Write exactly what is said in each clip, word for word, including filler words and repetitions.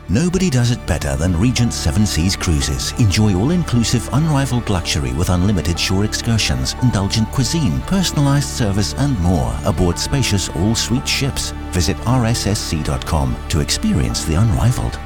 Nobody does it better than Regent Seven Seas Cruises. Enjoy all-inclusive, unrivaled luxury with unlimited shore excursions, indulgent cuisine, personalized service, and more aboard spacious all-suite ships. Visit r s s c dot com to experience the unrivaled.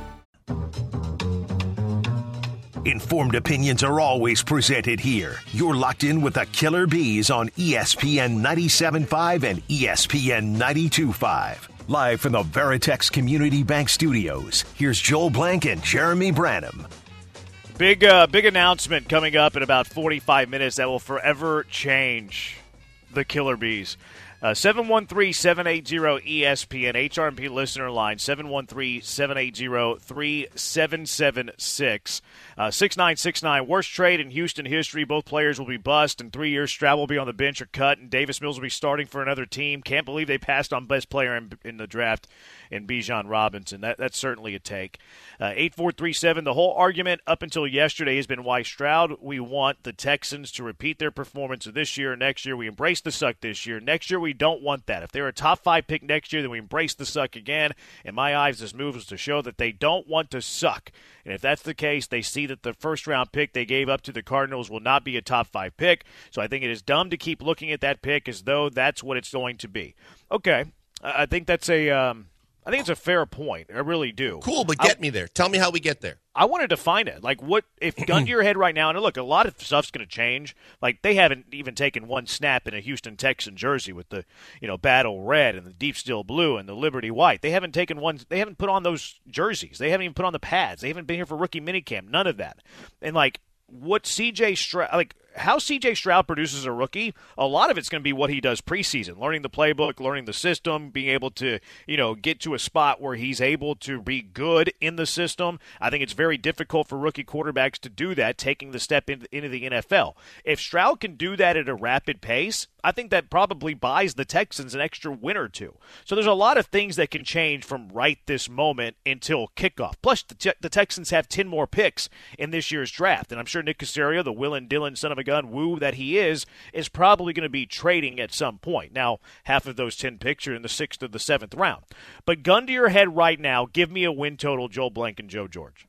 Informed opinions are always presented here. You're locked in with the Killer Bees on E S P N ninety-seven point five and E S P N ninety-two point five. Live from the Veritex Community Bank Studios, here's Joel Blank and Jeremy Branham. Big, uh, big announcement coming up in about forty-five minutes that will forever change the Killer Bees. Uh, seven one three, seven eight zero, E S P N, H R M P listener line, seven one three, seven eight zero, three seven seven six. Uh, six nine six nine, worst trade in Houston history. Both players will be bust. In three years, Stroud will be on the bench or cut, and Davis Mills will be starting for another team. Can't believe they passed on best player in, in the draft in Bijan Robinson. That, that's certainly a take. Uh, eight four three seven, the whole argument up until yesterday has been why Stroud, we want the Texans to repeat their performance of this year and next year. We embrace the suck this year. Next year, we don't want that. If they're a top five pick next year, then we embrace the suck again. In my eyes, this move is to show that they don't want to suck. And if that's the case, they see that the first-round pick they gave up to the Cardinals will not be a top five pick. So I think it is dumb to keep looking at that pick as though that's what it's going to be. Okay, I think that's a um, I think it's a fair point. I really do. Cool, but get I, me there. Tell me how we get there. I want to define it. Like, what if gun to your head right now? And look, a lot of stuff's going to change. Like, they haven't even taken one snap in a Houston Texan jersey with the, you know, battle red and the deep steel blue and the Liberty white. They haven't taken one. They haven't put on those jerseys. They haven't even put on the pads. They haven't been here for rookie minicamp. None of that. And like, what C J Stroud, like how C J Stroud produces a rookie, a lot of it's going to be what he does preseason, learning the playbook, learning the system, being able to, you know, get to a spot where he's able to be good in the system. I think it's very difficult for rookie quarterbacks to do that, taking the step into, into the N F L. If Stroud can do that at a rapid pace, I think that probably buys the Texans an extra win or two. So there's a lot of things that can change from right this moment until kickoff. Plus, the, te- the Texans have ten more picks in this year's draft, and I'm sure Nick Caserio, the Will and Dylan son of a gun woo that he is, is probably going to be trading at some point. Now, half of those ten picks are in the sixth or the seventh round. But gun to your head right now, give me a win total, Joel Blank and Joe George.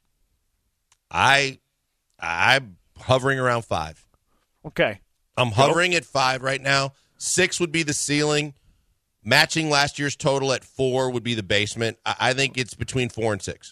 I, I'm hovering around five. Okay. I'm hovering at five right now. Six would be the ceiling. Matching last year's total at four would be the basement. I, I think it's between four and six.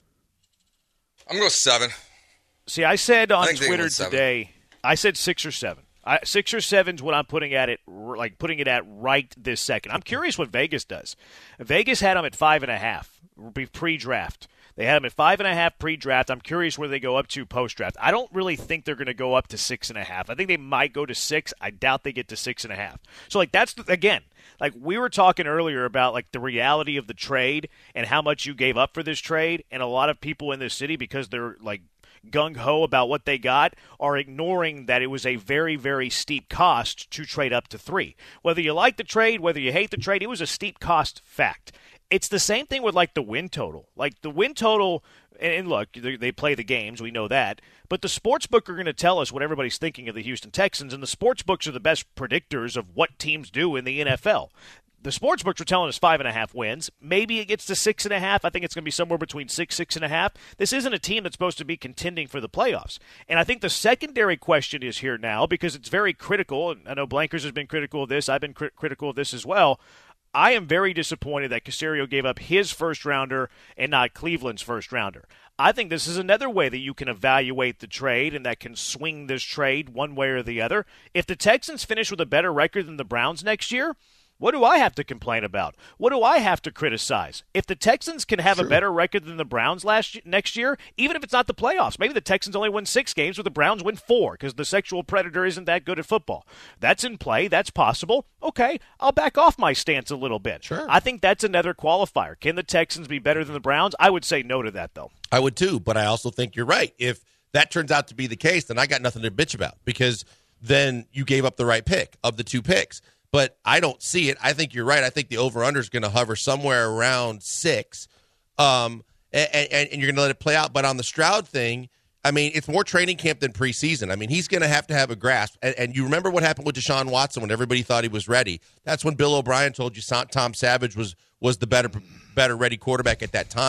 I'm going to go seven. See, I said on I Twitter today, I said six or seven. I, six or seven is what I'm putting at it, like putting it at right this second. I'm curious what Vegas does. Vegas had them at five and a half pre-draft. They had them at five and a half pre-draft. I'm curious where they go up to post-draft. I don't really think they're going to go up to six and a half. I think they might go to six. I doubt they get to six and a half. So, like, that's again, like we were talking earlier about like the reality of the trade and how much you gave up for this trade, and a lot of people in this city, because they're like gung-ho about what they got, are ignoring that it was a very, very steep cost to trade up to three. Whether you like the trade, whether you hate the trade, it was a steep cost fact. It's the same thing with, like, the win total. Like, the win total, and look, they play the games, we know that, but the sportsbook are going to tell us what everybody's thinking of the Houston Texans, and the sportsbooks are the best predictors of what teams do in the N F L. The sportsbooks are telling us five and a half wins. Maybe it gets to six and a half. I think it's going to be somewhere between six, six and a half. This isn't a team that's supposed to be contending for the playoffs. And I think the secondary question is here now, because it's very critical, and I know Blankers has been critical of this. I've been cri- critical of this as well. I am very disappointed that Caserio gave up his first-rounder and not Cleveland's first-rounder. I think this is another way that you can evaluate the trade and that can swing this trade one way or the other. If the Texans finish with a better record than the Browns next year, what do I have to complain about? What do I have to criticize? If the Texans can have sure. a better record than the Browns last next year, even if it's not the playoffs, maybe the Texans only win six games, but the Browns win four because the sexual predator isn't that good at football. That's in play. That's possible. Okay, I'll back off my stance a little bit. Sure. I think that's another qualifier. Can the Texans be better than the Browns? I would say no to that, though. I would too, but I also think you're right. If that turns out to be the case, then I got nothing to bitch about, because then you gave up the right pick of the two picks. But I don't see it. I think you're right. I think the over-under is going to hover somewhere around six, um, and, and, and you're going to let it play out. But on the Stroud thing, I mean, it's more training camp than preseason. I mean, he's going to have to have a grasp. And, and you remember what happened with Deshaun Watson when everybody thought he was ready. That's when Bill O'Brien told you Tom Savage was was the better better ready quarterback at that time.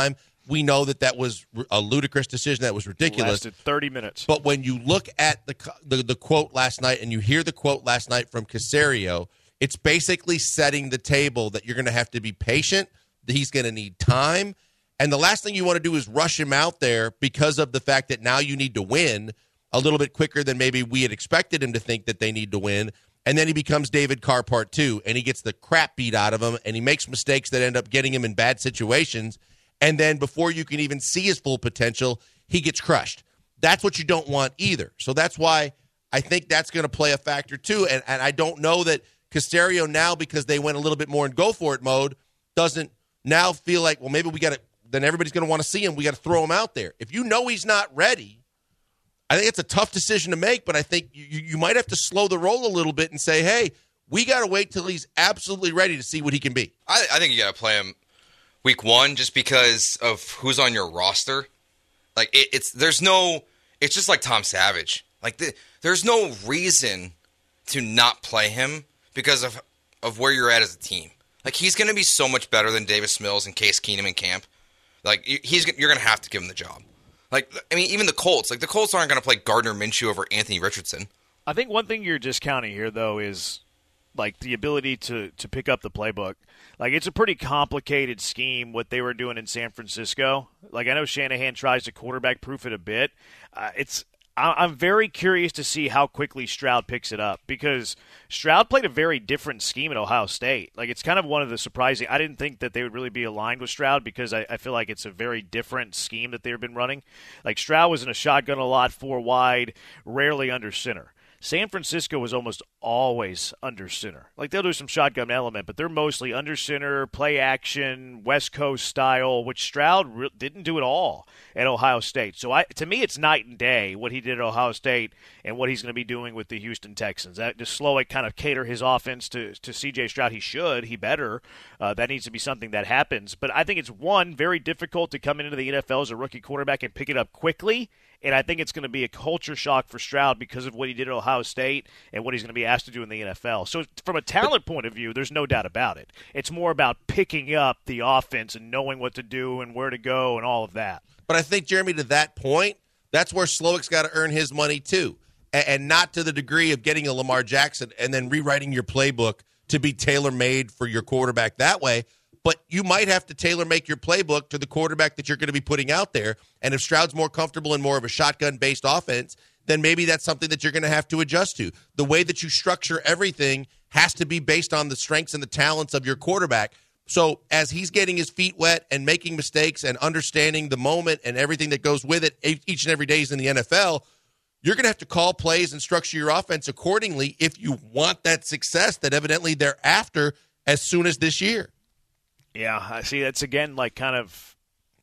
we know that that was a ludicrous decision. That was ridiculous. Lasted thirty minutes. But when you look at the, the the quote last night and you hear the quote last night from Caserio, it's basically setting the table that you're going to have to be patient, that he's going to need time. And the last thing you want to do is rush him out there because of the fact that now you need to win a little bit quicker than maybe we had expected him to think that they need to win. And then he becomes David Carr part two, and he gets the crap beat out of him, and he makes mistakes that end up getting him in bad situations. And then before you can even see his full potential, he gets crushed. That's what you don't want either. So that's why I think that's going to play a factor too. And, and I don't know that Caserio now, because they went a little bit more in go-for-it mode, doesn't now feel like, well, maybe we got to – then everybody's going to want to see him. We got to throw him out there. If you know he's not ready – I think it's a tough decision to make, but I think you, you might have to slow the roll a little bit and say, hey, we got to wait till he's absolutely ready to see what he can be. I, I think you got to play him week one just because of who's on your roster. Like, it, it's there's no – it's just like Tom Savage. Like, the, there's no reason to not play him because of, of where you're at as a team. Like, he's going to be so much better than Davis Mills and Case Keenum in camp. Like, he's you're going to have to give him the job. Like, I mean, even the Colts. Like, the Colts aren't going to play Gardner Minshew over Anthony Richardson. I think one thing you're discounting here, though, is, like, the ability to, to pick up the playbook. Like, it's a pretty complicated scheme, what they were doing in San Francisco. Like, I know Shanahan tries to quarterback-proof it a bit. Uh, it's I'm very curious to see how quickly Stroud picks it up, because Stroud played a very different scheme at Ohio State. Like, it's kind of one of the surprising – I didn't think that they would really be aligned with Stroud, because I, I feel like it's a very different scheme that they've been running. Like, Stroud was in a shotgun a lot, four wide, rarely under center. San Francisco was almost always under center. Like, they'll do some shotgun element, but they're mostly under center, play action, West Coast style, which Stroud re- didn't do at all at Ohio State. So, I, to me, it's night and day what he did at Ohio State and what he's going to be doing with the Houston Texans. That to slow it, kind of cater his offense to, to C J Stroud. He should. He better. Uh, that needs to be something that happens. But I think it's, one, very difficult to come into the N F L as a rookie quarterback and pick it up quickly. And I think it's going to be a culture shock for Stroud because of what he did at Ohio State and what he's going to be asked to do in the N F L. So from a talent point of view, there's no doubt about it. It's more about picking up the offense and knowing what to do and where to go and all of that. But I think, Jeremy, to that point, that's where Slowick's got to earn his money too, and, and not to the degree of getting a Lamar Jackson and then rewriting your playbook to be tailor-made for your quarterback that way. But you might have to tailor-make your playbook to the quarterback that you're going to be putting out there. And if Stroud's more comfortable in more of a shotgun-based offense, then maybe that's something that you're going to have to adjust to. The way that you structure everything has to be based on the strengths and the talents of your quarterback. So as he's getting his feet wet and making mistakes and understanding the moment and everything that goes with it each and every day he's in the N F L, you're going to have to call plays and structure your offense accordingly if you want that success that evidently they're after as soon as this year. Yeah, I see. That's, again, like kind of,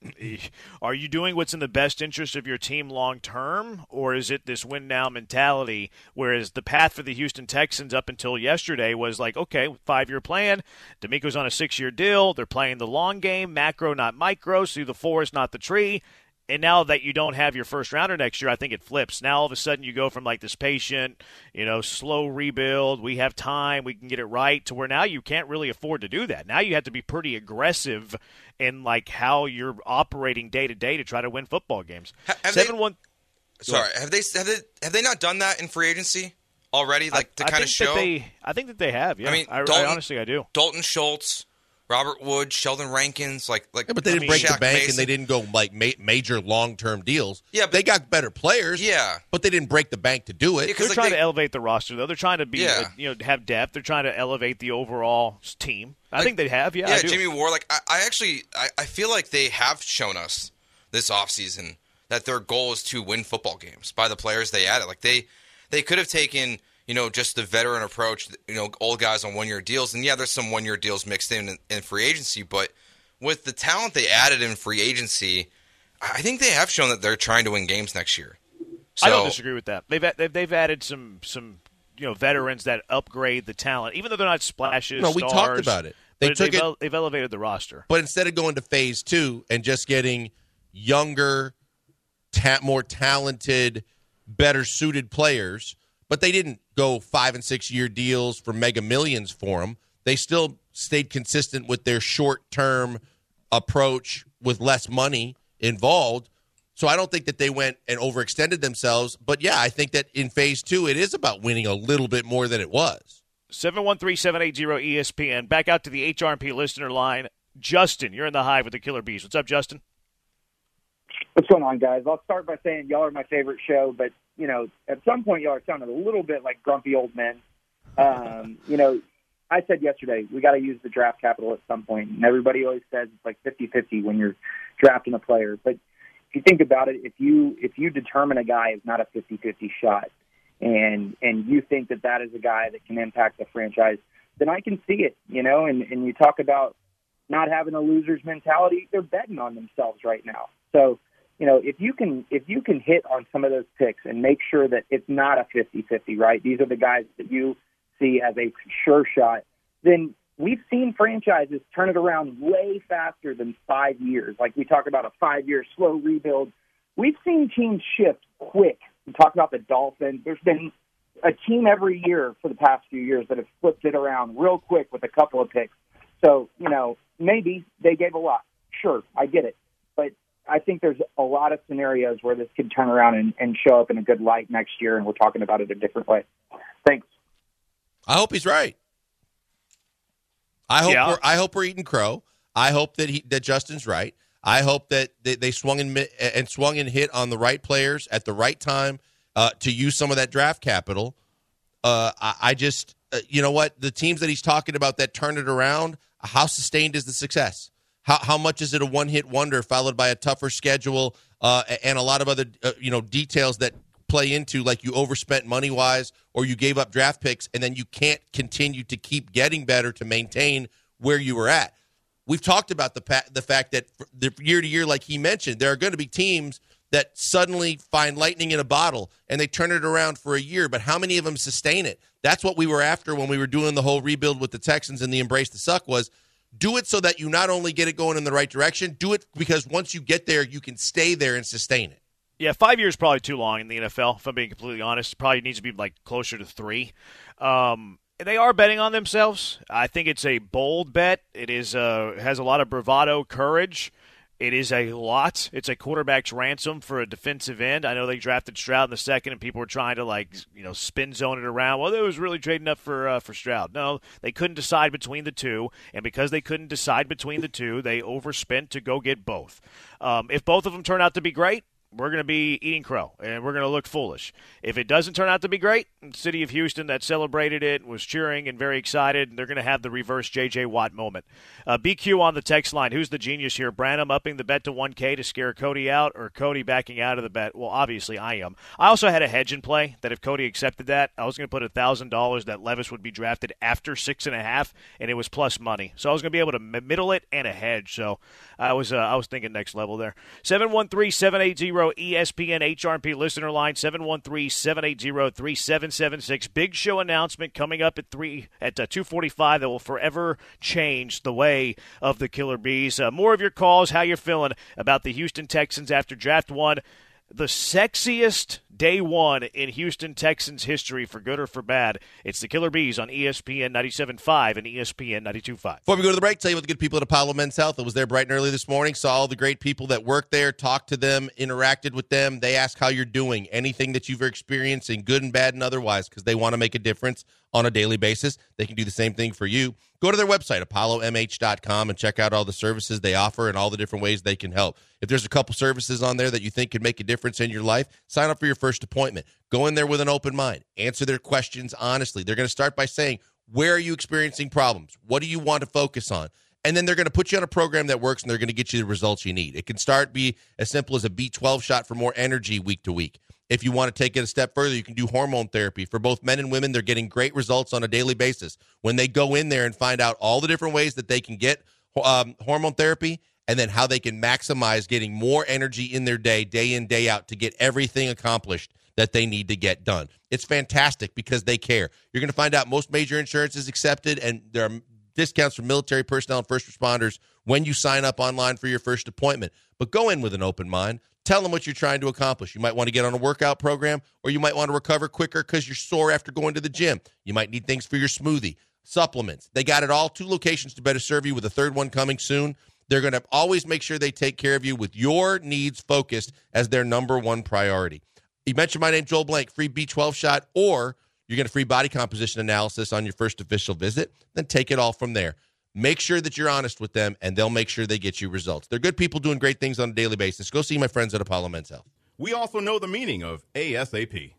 are you doing what's in the best interest of your team long term, or is it this win now mentality? Whereas the path for the Houston Texans up until yesterday was like, okay, five-year plan. DeMeco's on a six-year deal. They're playing the long game, macro, not micro, see the forest, not the tree. And now that you don't have your first rounder next year, I think it flips. Now all of a sudden you go from like this patient, you know, slow rebuild, we have time, we can get it right, to where now you can't really afford to do that. Now you have to be pretty aggressive in like how you're operating day to day to try to win football games. Have Seven they, one. Sorry, have they have they have they not done that in free agency already? Like I, to kind I of think show. That they, I think that they have. Yeah, I mean, I, Dalton, I honestly I do. Dalton Schultz, Robert Wood, Sheldon Rankins, like like. Yeah, but they I didn't mean, break Shaq the bank Mason. and they didn't go like ma- major long-term deals. Yeah, but, they got better players. Yeah, but they didn't break the bank to do it. Yeah, They're like trying they, to elevate the roster, though. They're trying to be, yeah. uh, you know, have depth. They're trying to elevate the overall team. I like, think they have. Yeah, yeah. I do. Jimmy Ward. Like I, I actually, I, I feel like they have shown us this offseason that their goal is to win football games by the players they added. Like they, they could have taken. You know, just the veteran approach, you know, old guys on one-year deals. And, yeah, there's some one-year deals mixed in, in in free agency. But with the talent they added in free agency, I think they have shown that they're trying to win games next year. So, I don't disagree with that. They've they've, they've added some, some you know, veterans that upgrade the talent, even though they're not splashes, No, we stars, talked about it. They but took they've, it, ele- they've elevated the roster. But instead of going to phase two and just getting younger, ta- more talented, better-suited players – but they didn't go five- and six-year deals for mega millions for them. They still stayed consistent with their short-term approach, with less money involved. So I don't think that they went and overextended themselves. But, yeah, I think that in phase two, it is about winning a little bit more than it was. seven one three, seven eight zero, E S P N. Back out to the H R P listener line. Justin, you're in the Hive with the Killer Bees. What's up, Justin? What's going on, guys? I'll start by saying y'all are my favorite show, but, you know, at some point y'all are sounding a little bit like grumpy old men. Um, you know, I said yesterday we got to use the draft capital at some point, and everybody always says it's like fifty-fifty when you're drafting a player. But if you think about it, if you if you determine a guy is not a fifty-fifty shot, and and you think that that is a guy that can impact the franchise, then I can see it, you know, and, and you talk about not having a loser's mentality, they're betting on themselves right now. So, you know, if you can if you can hit on some of those picks and make sure that it's not a fifty-fifty, right? These are the guys that you see as a sure shot, then we've seen franchises turn it around way faster than five years. Like we talk about a five-year slow rebuild. We've seen teams shift quick. We talk about the Dolphins. There's been a team every year for the past few years that have flipped it around real quick with a couple of picks. So, you know, maybe they gave a lot. Sure, I get it. But I think there's a lot of scenarios where this could turn around and, and show up in a good light next year, and we're talking about it a different way. Thanks. I hope he's right. I hope yeah. we're I hope we're eating crow. I hope that he that Justin's right. I hope that they, they swung and and swung and hit on the right players at the right time uh, to use some of that draft capital. Uh, I, I just uh, you know what, the teams that he's talking about that turn it around. How sustained is the success? How how much is it a one hit wonder followed by a tougher schedule uh, and a lot of other uh, you know details that play into, like you overspent money-wise or you gave up draft picks and then you can't continue to keep getting better to maintain where you were at. We've talked about the pa- the fact that the year to year, like he mentioned, there are going to be teams that suddenly find lightning in a bottle and they turn it around for a year, but how many of them sustain it? That's what we were after when we were doing the whole rebuild with the Texans and the Embrace the Suck was do it so that you not only get it going in the right direction, do it because once you get there, you can stay there and sustain it. Yeah, five years is probably too long in the N F L, if I'm being completely honest. It probably needs to be like closer to three. Um, they are betting on themselves. I think it's a bold bet. It is uh, has a lot of bravado, courage. It is a lot. It's a quarterback's ransom for a defensive end. I know they drafted Stroud in the second, and people were trying to like you know spin zone it around. Well, it was really trading up for uh, for Stroud. No, they couldn't decide between the two, and because they couldn't decide between the two, they overspent to go get both. Um, if both of them turn out to be great, we're going to be eating crow, and we're going to look foolish. If it doesn't turn out to be great, the city of Houston that celebrated it was cheering and very excited, and they're going to have the reverse J J. Watt moment. Uh, B Q on the text line. Who's the genius here? Branham upping the bet to one K to scare Cody out, or Cody backing out of the bet? Well, obviously I am. I also had a hedge in play that if Cody accepted that, I was going to put one thousand dollars that Levis would be drafted after six and a half, and it was plus money. So I was going to be able to middle it and a hedge. So I was uh, I was thinking next level there. seven one three, seven eight zero E S P N H R P listener line seven one three, seven eight zero, three seven seven six. Big show announcement coming up at three at uh, two forty-five that will forever change the way of the Killer Bees. Uh, more of your calls, how you're feeling about the Houston Texans after draft one. The sexiest day one in Houston Texans history, for good or for bad. It's the Killer Bees on E S P N ninety-seven point five and E S P N ninety-two point five. Before we go to the break, tell you about the good people at Apollo Men's Health. I was there bright and early this morning, saw all the great people that work there, talked to them, interacted with them. They ask how you're doing, anything that you've experienced, in good and bad and otherwise, because they want to make a difference on a daily basis. They can do the same thing for you. Go to their website, apollo m h dot com, and check out all the services they offer and all the different ways they can help. If there's a couple services on there that you think could make a difference in your life, sign up for your first appointment. Go in there with an open mind. Answer their questions honestly. They're going to start by saying, where are you experiencing problems? What do you want to focus on? And then they're going to put you on a program that works, and they're going to get you the results you need. It can start be as simple as a B twelve shot for more energy week to week. If you want to take it a step further, you can do hormone therapy. For both men and women, they're getting great results on a daily basis. When they go in there and find out all the different ways that they can get um, hormone therapy, and then how they can maximize getting more energy in their day, day in, day out, to get everything accomplished that they need to get done. It's fantastic because they care. You're going to find out most major insurance is accepted, and there are discounts for military personnel and first responders when you sign up online for your first appointment. But go in with an open mind. Tell them what you're trying to accomplish. You might want to get on a workout program, or you might want to recover quicker because you're sore after going to the gym. You might need things for your smoothie, supplements. They got it all. Two locations to better serve you, with a third one coming soon. They're going to always make sure they take care of you with your needs focused as their number one priority. You mentioned my name, Joel Blank, free B twelve shot, or you're going to free body composition analysis on your first official visit. Then take it all from there. Make sure that you're honest with them, and they'll make sure they get you results. They're good people doing great things on a daily basis. Go see my friends at Apollo Men's Health. We also know the meaning of A S A P.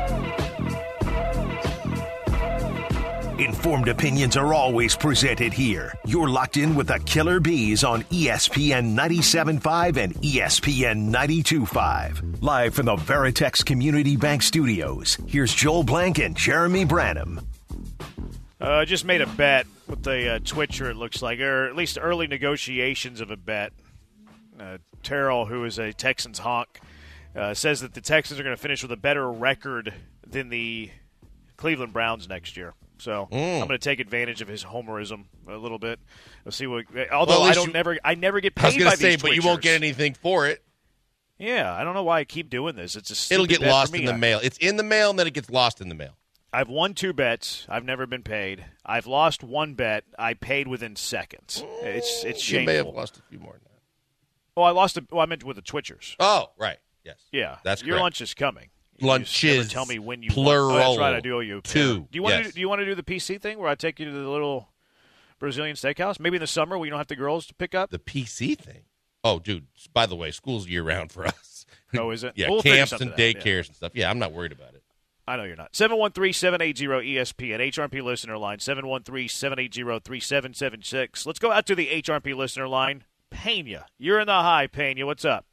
Informed opinions are always presented here. You're locked in with the Killer Bees on E S P N ninety-seven point five and E S P N ninety-two point five. Live from the Veritex Community Bank Studios, here's Joel Blank and Jeremy Branham. I uh, just made a bet with the uh, Twitcher, it looks like, or at least early negotiations of a bet. Uh, Terrell, who is a Texans honk, uh, says that the Texans are going to finish with a better record than the Cleveland Browns next year. So mm. I'm going to take advantage of his homerism a little bit. We'll see what. Although well, I don't you, never, I never get paid I was gonna by say, these but you won't get anything for it. Yeah, I don't know why I keep doing this. It's a stupid It'll get bet lost for me. in the mail. It's in the mail, and then it gets lost in the mail. I've won two bets. I've never been paid. I've lost one bet. I paid within seconds. It's it's shameful. You may have lost a few more than that. Oh, I lost. A, well, I meant with the Twitchers. Oh, right. Yes. Yeah, that's your correct. lunch is coming. You Lunches. tell me when you plural. Want. Oh, that's right. I do owe you a two. Do you want yes. to? Do you want to do the P C thing where I take you to the little Brazilian steakhouse? Maybe in the summer where you don't have the girls to pick up the P C thing. Oh, dude. By the way, school's year round for us. Oh, is it? yeah, we'll camps and daycares yeah. and stuff. Yeah, I'm not worried about it. I know you're not. seven one three, seven eight zero, E S P N, H R P listener line, seven one three, seven eight zero, three seven seven six. Let's go out to the H R P listener line. Pena, you're in the high, Pena. What's up?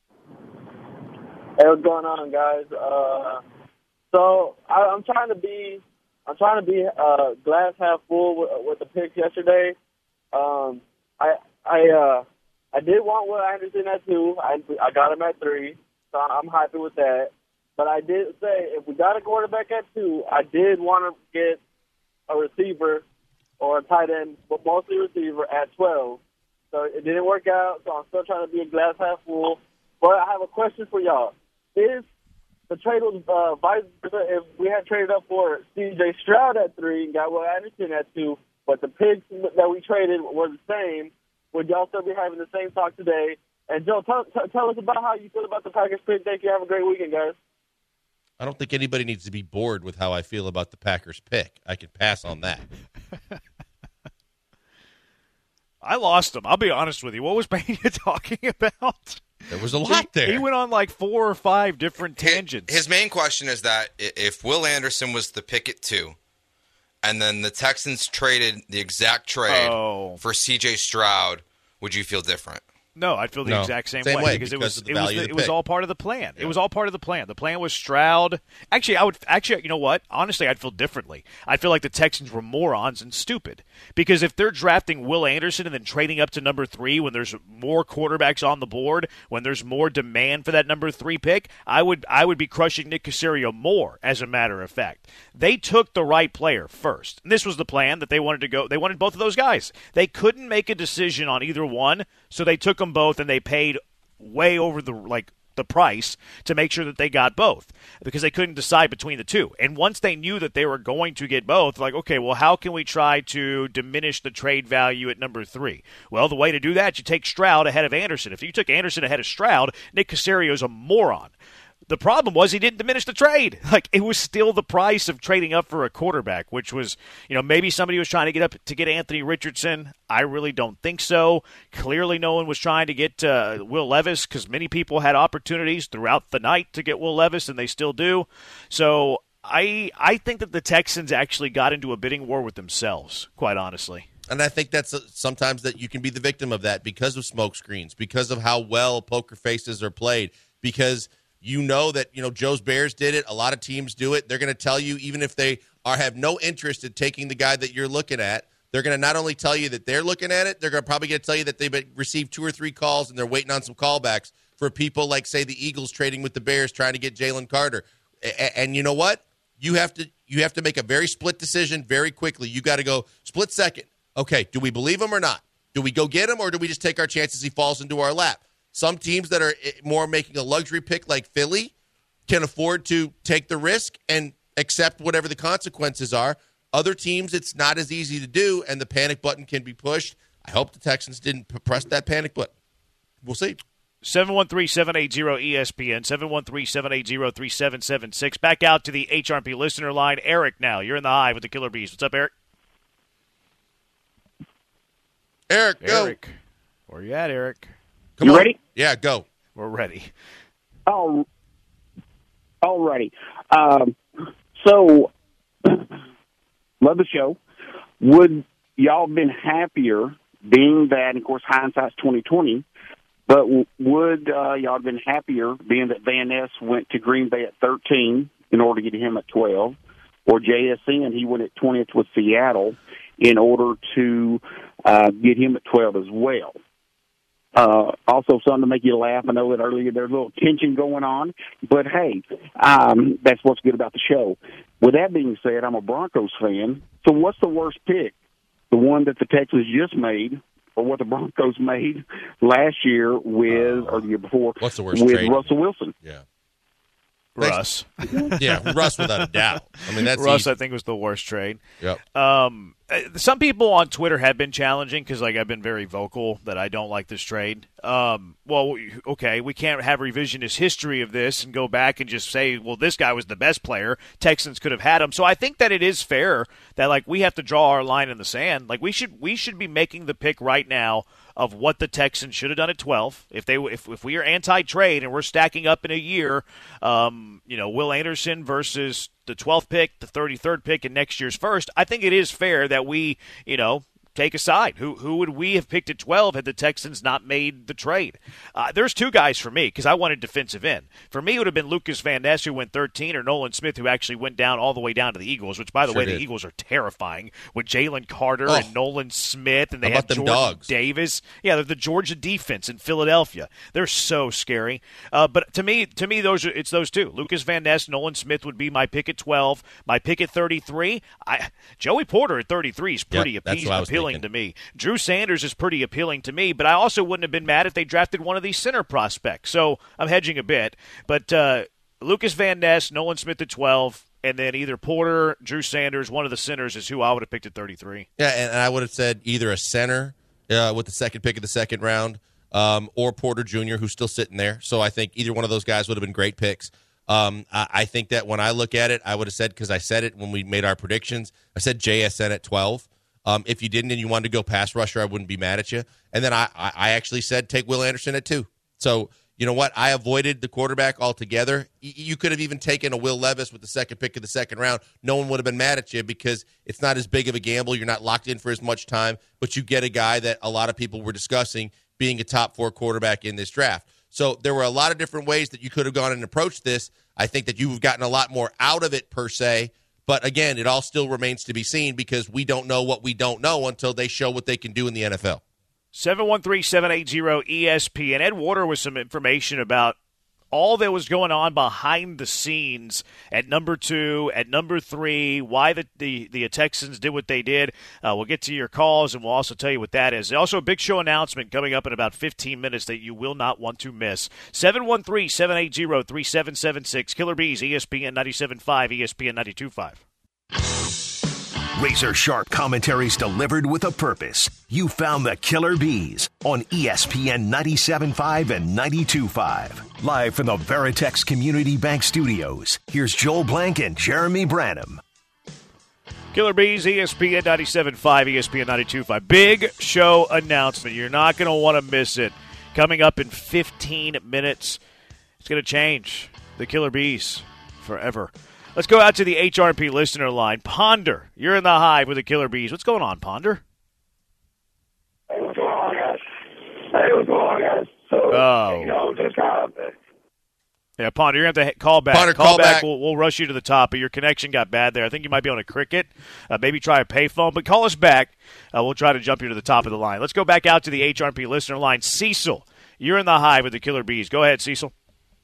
Hey, what's going on, guys? Uh, so I, I'm trying to be, I'm trying to be uh, glass half full with, with the picks yesterday. Um, I, I, uh, I did want Will Anderson at two. I, I got him at three, so I'm happy with that. But I did say if we got a quarterback at two, I did want to get a receiver or a tight end, but mostly receiver at twelve. So it didn't work out, so I'm still trying to be a glass half full. But I have a question for y'all. If the trade was uh, vice versa, if we had traded up for C J Stroud at three and got Will Anderson at two, but the picks that we traded were the same, would y'all still be having the same talk today? And, Joe, tell, t- tell us about how you feel about the Packers pick. Thank you. Have a great weekend, guys. I don't think anybody needs to be bored with how I feel about the Packers pick. I could pass on that. I lost him. I'll be honest with you. What was Pena talking about? There was a lot he, there. He went on like four or five different tangents. His, his main question is that if Will Anderson was the pick at two, and then the Texans traded the exact trade oh. for C J Stroud, would you feel different? No, I'd feel the no. exact same, same way, way because, because it was of the it was value the, of the it was pick. all part of the plan. Yeah. It was all part of the plan. The plan was Stroud. Actually, I would actually, you know what? Honestly, I'd feel differently. I'd feel like the Texans were morons and stupid because if they're drafting Will Anderson and then trading up to number three when there's more quarterbacks on the board, when there's more demand for that number three pick, I would I would be crushing Nick Caserio more. As a matter of fact, they took the right player first. And this was the plan that they wanted to go. They wanted both of those guys. They couldn't make a decision on either one, so they took them both and they paid way over the like the price to make sure that they got both because they couldn't decide between the two. And once they knew that they were going to get both, like, okay, well, how can we try to diminish the trade value at number three? Well, the way to do that, you take Stroud ahead of Anderson. If you took Anderson ahead of Stroud, Nick Caserio's a moron. The problem was he didn't diminish the trade. Like, it was still the price of trading up for a quarterback, which was, you know, maybe somebody was trying to get up to get Anthony Richardson. I really don't think so. Clearly no one was trying to get uh, Will Levis because many people had opportunities throughout the night to get Will Levis, and they still do. So I I think that the Texans actually got into a bidding war with themselves, quite honestly. And I think that's a, sometimes that you can be the victim of that because of smoke screens, because of how well poker faces are played, because – you know that, you know, Joe's Bears did it. A lot of teams do it. They're going to tell you, even if they are have no interest in taking the guy that you're looking at, they're going to not only tell you that they're looking at it, they're going to probably going to tell you that they've received two or three calls and they're waiting on some callbacks for people like, say, the Eagles trading with the Bears trying to get Jalen Carter. And, and you know what? You have to you have to make a very split decision very quickly. You got to go split second. Okay, do we believe him or not? Do we go get him or do we just take our chances he falls into our lap? Some teams that are more making a luxury pick like Philly can afford to take the risk and accept whatever the consequences are. Other teams, it's not as easy to do, and the panic button can be pushed. I hope the Texans didn't p- press that panic button. We'll see. seven one three, seven eight zero, E S P N, seven one three, seven eight zero, three seven seven six. Back out to the H R P listener line. Eric now. You're in the Hive with the Killer Bees. What's up, Eric? Eric, go. Eric. Where you at, Eric? Come You on. ready? Yeah, go. We're ready. Oh, alrighty. Um, so, love the show. Would y'all been happier being that, and of course, hindsight's twenty twenty, but would uh, y'all have been happier being that Van Ness went to Green Bay at thirteen in order to get him at twelve, or J S N, he went at twentieth with Seattle in order to uh, get him at twelve as well? Uh, also, something to make you laugh. I know that earlier there's a little tension going on, but hey, um, that's what's good about the show. With that being said, I'm a Broncos fan. So what's the worst pick? The one that the Texans just made, or what the Broncos made last year with, or the year before, What's the worst with trade? Russell Wilson? Yeah. Russ. Yeah, Russ without a doubt. I mean, that's Russ, easy. I think, was the worst trade. Yep. Um, some people on Twitter have been challenging because, like, I've been very vocal that I don't like this trade. Um, well, okay, we can't have revisionist history of this and go back and just say, well, this guy was the best player. Texans could have had him. So I think that it is fair that, like, we have to draw our line in the sand. Like, we should we should be making the pick right now of what the Texans should have done at twelve. If they if if we are anti-trade and we're stacking up in a year, um, you know, Will Anderson versus the twelfth pick, the thirty-third pick, and next year's first, I think it is fair that we, you know, take a side. Who who would we have picked at twelve had the Texans not made the trade? Uh, there's two guys for me because I wanted defensive end. For me, it would have been Lucas Van Ness, who went thirteen, or Nolan Smith, who actually went down all the way down to the Eagles, which, by the Sure way, did. the Eagles are terrifying with Jalen Carter Oh. and Nolan Smith, and they How have about them Jordan dogs? Davis. Yeah, they're the Georgia defense in Philadelphia. They're so scary. Uh, but to me, to me, those are, it's those two. Lucas Van Ness, Nolan Smith would be my pick at twelve. My pick at thirty-three. I Joey Porter at thirty-three is pretty Yep, that's appe- what I was appealing thinking. to me. Drew Sanders is pretty appealing to me, but I also wouldn't have been mad if they drafted one of these center prospects. So I'm hedging a bit. But uh, Lucas Van Ness, Nolan Smith at twelve, and then either Porter, Drew Sanders, one of the centers is who I would have picked at thirty-three. Yeah, and, and I would have said either a center uh, with the second pick of the second round um, or Porter Junior, who's still sitting there. So I think either one of those guys would have been great picks. Um, I, I think that when I look at it, I would have said, because I said it when we made our predictions, I said J S N at twelve. Um, if you didn't and you wanted to go pass rusher, I wouldn't be mad at you. And then I, I, I actually said take Will Anderson at two. So you know what? I avoided the quarterback altogether. Y- you could have even taken a Will Levis with the second pick of the second round. No one would have been mad at you because it's not as big of a gamble. You're not locked in for as much time, but you get a guy that a lot of people were discussing being a top four quarterback in this draft. So there were a lot of different ways that you could have gone and approached this. I think that you've gotten a lot more out of it per se. But again, it all still remains to be seen because we don't know what we don't know until they show what they can do in the N F L. seven one three, seven eight zero, E S P N. Ed Water with some information about all that was going on behind the scenes at number two, at number three, why the, the, the Texans did what they did. Uh, we'll get to your calls, and we'll also tell you what that is. Also, a big show announcement coming up in about fifteen minutes that you will not want to miss. seven one three, seven eight zero, three seven seven six. Killer Bees, E S P N ninety-seven point five, E S P N ninety-two point five. Razor sharp commentaries delivered with a purpose. You found the Killer Bees on E S P N ninety-seven point five and ninety-two point five. Live from the Veritex Community Bank Studios, here's Joel Blank and Jeremy Branham. Killer Bees, E S P N ninety-seven point five, E S P N ninety-two point five. Big show announcement. You're not going to want to miss it. Coming up in fifteen minutes, it's going to change the Killer Bees forever. Let's go out to the H R P listener line. Ponder, you're in the Hive with the Killer Bees. What's going on, Ponder? Hey, what's going on, guys? Hey, what's going on, guys? So, Oh. you know, just kind of, Yeah, Ponder, you're going to have to call back. Ponder, call, call back. back. We'll, we'll rush you to the top, but your connection got bad there. I think you might be on a Cricket. Uh, maybe try a payphone, but call us back. Uh, we'll try to jump you to the top of the line. Let's go back out to the H R P listener line. Cecil, you're in the Hive with the Killer Bees. Go ahead, Cecil.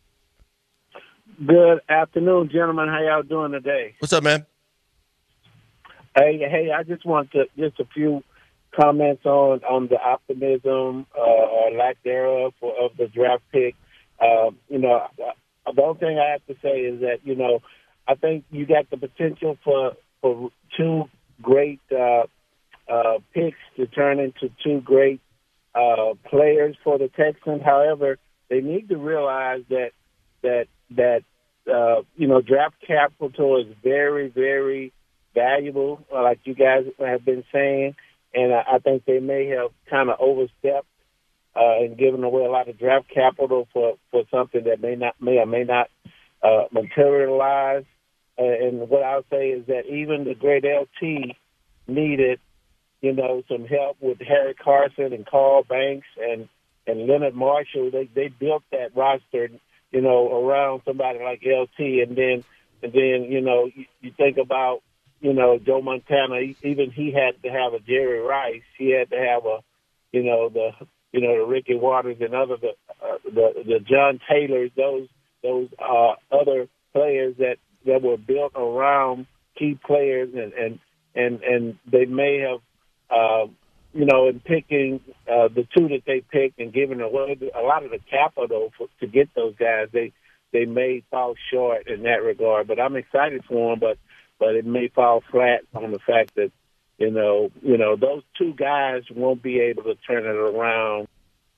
Good afternoon, gentlemen. How y'all doing today? What's up, man? Hey, hey, I just want to just a few comments on, on the optimism uh, or lack thereof for, of the draft pick. Uh, you know, uh, the only thing I have to say is that, you know, I think you got the potential for, for two great uh, uh, picks to turn into two great uh, players for the Texans. However, they need to realize that that that uh, you know draft capital is very, very valuable, like you guys have been saying, and I, I think they may have kind of overstepped uh, and given away a lot of draft capital for, for something that may not may or may not uh, materialize. Uh, and what I'll say is that even the great L T needed, you know, some help with Harry Carson and Carl Banks and, and Leonard Marshall. They they built that roster, you know, around somebody like L T, and then and then you know you, you think about you know Joe Montana. Even he had to have a Jerry Rice. He had to have a you know the you know the Ricky Waters and other the uh, the, the John Taylors. Those those uh, other players that. that were built around key players, and, and, and, and they may have, uh, you know, in picking uh, the two that they picked and giving away a lot of the capital for, to get those guys, they they may fall short in that regard. But I'm excited for them, but but it may fall flat on the fact that, you know, you know, those two guys won't be able to turn it around.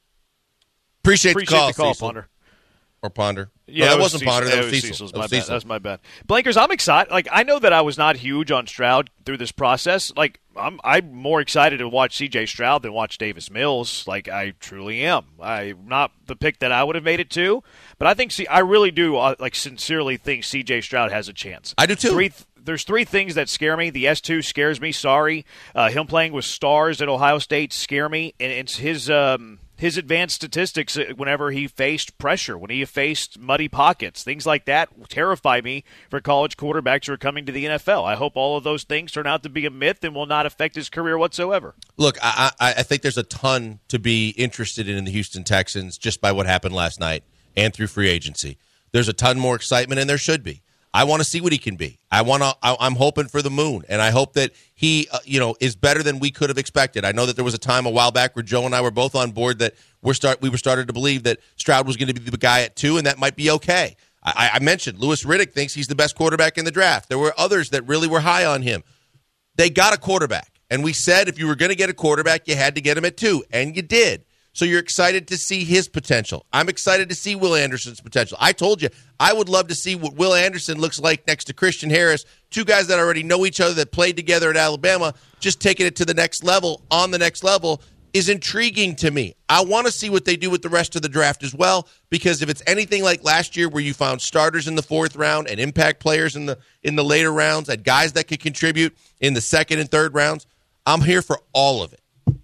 Appreciate, Appreciate the call, the call Cecil. Ponder. Or Ponder. Yeah, no, that it was wasn't Cecil. Ponder. That Yeah, was it was Cecil. Cecil's. That My was bad. Cecil. That's my bad. Blankers, I'm excited. Like, I know that I was not huge on Stroud through this process. Like, I'm I'm more excited to watch C J Stroud than watch Davis Mills. Like, I truly am. I'm not the pick that I would have made it to, but I think, see, I really do, uh, like, sincerely think C J Stroud has a chance. I do too. Three th- There's three things that scare me. The S two scares me. Sorry. Uh, him playing with stars at Ohio State scare me, and it's his um, his advanced statistics whenever he faced pressure, when he faced muddy pockets, things like that terrify me for college quarterbacks who are coming to the N F L. I hope all of those things turn out to be a myth and will not affect his career whatsoever. Look, I, I, I think there's a ton to be interested in in the Houston Texans just by what happened last night and through free agency. There's a ton more excitement, and there should be. I want to see what he can be. I want to. I'm hoping for the moon, and I hope that he, uh, you know, is better than we could have expected. I know that there was a time a while back where Joe and I were both on board that we're start we were started to believe that Stroud was going to be the guy at two, and that might be okay. I, I mentioned Louis Riddick thinks he's the best quarterback in the draft. There were others that really were high on him. They got a quarterback, and we said if you were going to get a quarterback, you had to get him at two, and you did. So you're excited to see his potential. I'm excited to see Will Anderson's potential. I told you, I would love to see what Will Anderson looks like next to Christian Harris, two guys that already know each other, that played together at Alabama. Just taking it to the next level, on the next level, is intriguing to me. I want to see what they do with the rest of the draft as well, because if it's anything like last year where you found starters in the fourth round and impact players in the in the later rounds and guys that could contribute in the second and third rounds, I'm here for all of it.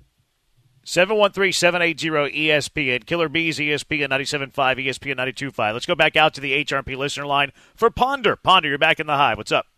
seven one three, seven eight zero, E S P N. Killer Bees, E S P N ninety-seven point five, E S P N ninety-two point five. Let's go back out to the H R P listener line for Ponder. Ponder, you're back in the hive. What's up?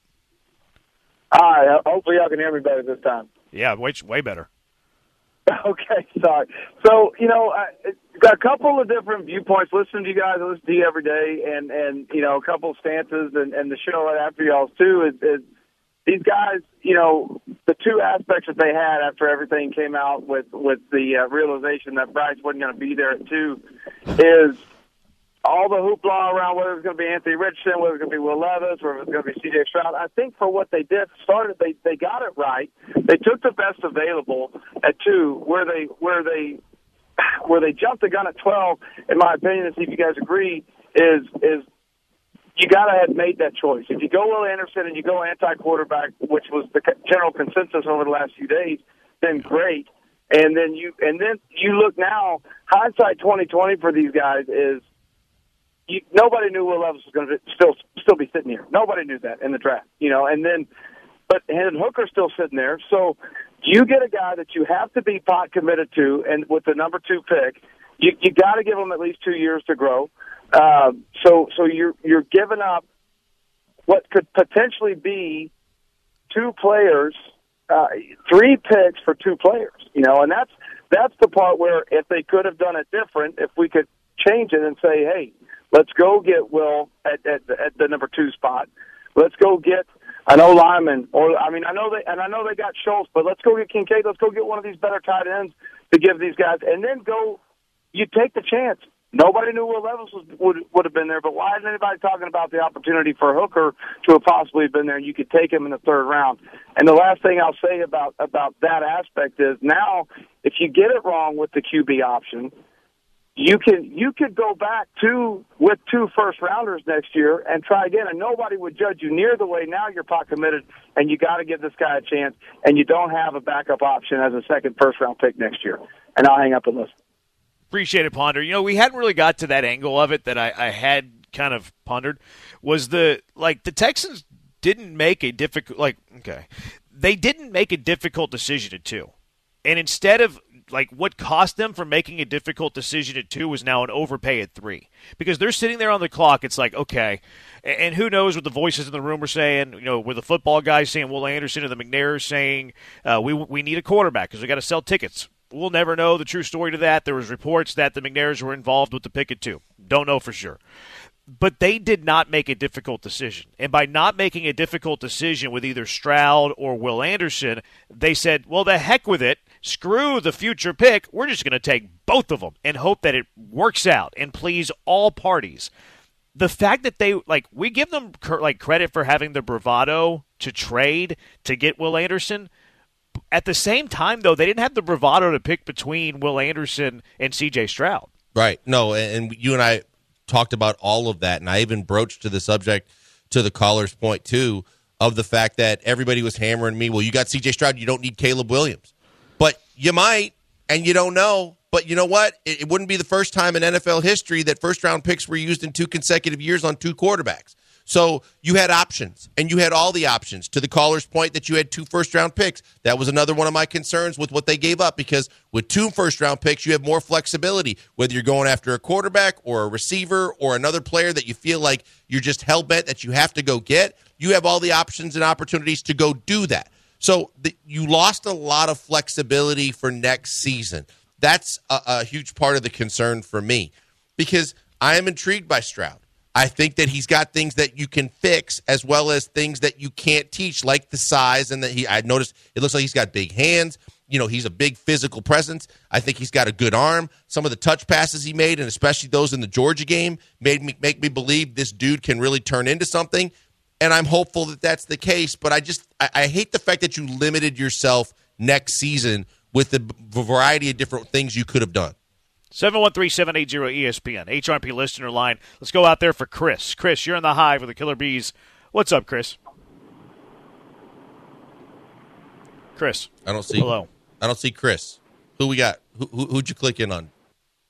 Hi. Hopefully y'all can hear me better this time. Yeah, way, way better. Okay, sorry. So, you know, I got a couple of different viewpoints. Listen to you guys, I listen to you every day, and, and you know, a couple of stances, and, and the show right after y'all's, too, is, is these guys, you know, the two aspects that they had after everything came out with, with the uh, realization that Bryce wasn't going to be there at two is all the hoopla around whether it was going to be Anthony Richardson, whether it was going to be Will Levis, or whether it was going to be C J Stroud. I think for what they did, started they they got it right. They took the best available at two, where they where they where they jumped the gun at twelve. In my opinion, and see if you guys agree, is is you got to have made that choice. If you go Will Anderson and you go anti-quarterback, which was the general consensus over the last few days, then great. And then you and then you look now, hindsight twenty twenty for these guys is. You, nobody knew Will Levis was going to still still be sitting here. Nobody knew that in the draft, you know. And then, but Hendon Hooker's still sitting there. So you get a guy that you have to be pot committed to, and with the number two pick, you you got to give him at least two years to grow. Um, so so you're you're giving up what could potentially be two players, uh, three picks for two players, you know. And that's that's the part where if they could have done it different, if we could change it and say, hey. Let's go get Will at, at, at the number two spot. Let's go get an O lineman, or I mean, I know they and I know they got Schultz, but let's go get Kincaid. Let's go get one of these better tight ends to give these guys, and then go. You take the chance. Nobody knew Will Levis was, would would have been there, but why isn't anybody talking about the opportunity for Hooker to have possibly been there? You could take him in the third round. And the last thing I'll say about about that aspect is now, if you get it wrong with the Q B option, you can you could go back to with two first rounders next year and try again, and nobody would judge you near the way. Now you're pot committed, and you got to give this guy a chance, and you don't have a backup option as a second first round pick next year. And I'll hang up and listen. Appreciate it, Ponder. You know, we hadn't really got to that angle of it that I, I had kind of pondered. Was the like the Texans didn't make a difficult like okay, they didn't make a difficult decision at two, and instead of like what cost them from making a difficult decision at two was now an overpay at three because they're sitting there on the clock. It's like okay, and who knows what the voices in the room are saying? You know, were the football guys saying Will Anderson or the McNair saying uh, we we need a quarterback because we got to sell tickets. We'll never know the true story to that. There was reports that the McNairs were involved with the pick at two. Don't know for sure. But they did not make a difficult decision. And by not making a difficult decision with either Stroud or Will Anderson, they said, well, the heck with it. Screw the future pick. We're just going to take both of them and hope that it works out and please all parties. The fact that they, like, we give them, like, credit for having the bravado to trade to get Will Anderson. At the same time, though, they didn't have the bravado to pick between Will Anderson and C J Stroud. Right. No, and you and I talked about all of that, and I even broached to the subject to the caller's point, too, of the fact that everybody was hammering me, well, you got C J Stroud, you don't need Caleb Williams. But you might, and you don't know. But you know what? It, it wouldn't be the first time in N F L history that first-round picks were used in two consecutive years on two quarterbacks. So you had options, and you had all the options. To the caller's point that you had two first-round picks, that was another one of my concerns with what they gave up because with two first-round picks, you have more flexibility, whether you're going after a quarterback or a receiver or another player that you feel like you're just hell-bent that you have to go get. You have all the options and opportunities to go do that. So the, you lost a lot of flexibility for next season. That's a, a huge part of the concern for me because I am intrigued by Stroud. I think that he's got things that you can fix as well as things that you can't teach, like the size. And that he, I noticed it looks like he's got big hands. You know, he's a big physical presence. I think he's got a good arm. Some of the touch passes he made, and especially those in the Georgia game, made me make me believe this dude can really turn into something. And I'm hopeful that that's the case. But I just I, I hate the fact that you limited yourself next season with the variety of different things you could have done. seven one three, seven eight zero, E S P N, H R P listener line. Let's go out there for Chris. Chris, you're in the Hive with the Killer Bees. What's up, Chris? Chris. I don't see. Hello. I don't see Chris. Who we got? Who, who, who'd you click in on?